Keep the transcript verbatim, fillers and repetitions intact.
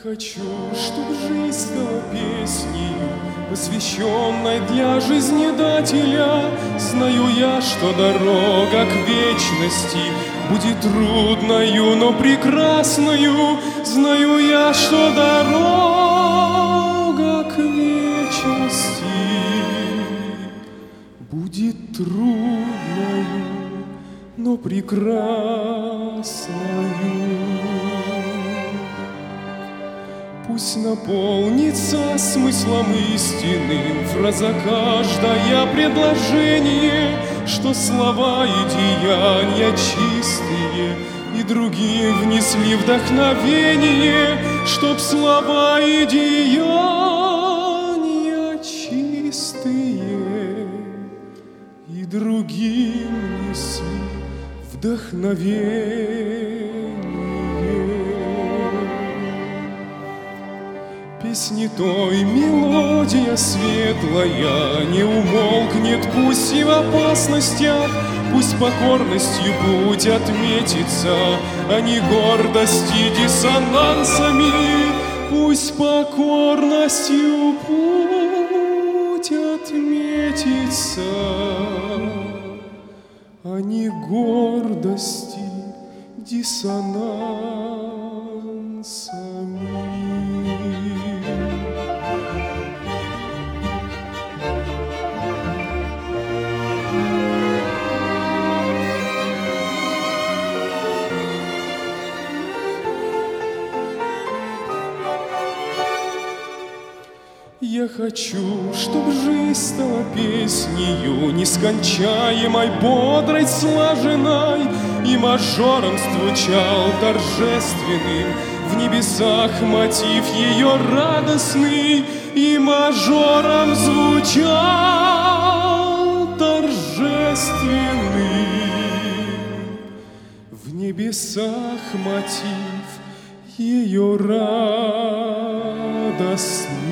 хочу, чтоб жизнь стала песней, посвященной для жизнедателя. Знаю я, что дорога к вечности будет трудною, но прекрасною. Знаю я, что дорога к вечности будет трудною, но прекрасною. Пусть наполнится смыслом истинным фраза каждое предложение, что слова и деяния чистые и другим внесли вдохновение, чтоб слова и деяния чистые и другим внесли вдохновение. Песни той мелодия светлая не умолкнет, пусть и в опасностях, пусть покорностью путь отметится, а не гордости диссонансами. Пусть покорностью путь отметится, а не гордости диссонансами. Я хочу, чтоб жизнь стала песнею нескончаемой, бодрой, слаженной, и мажором звучал торжественным в небесах мотив ее радостный, и мажором звучал торжественный в небесах мотив ее радостный.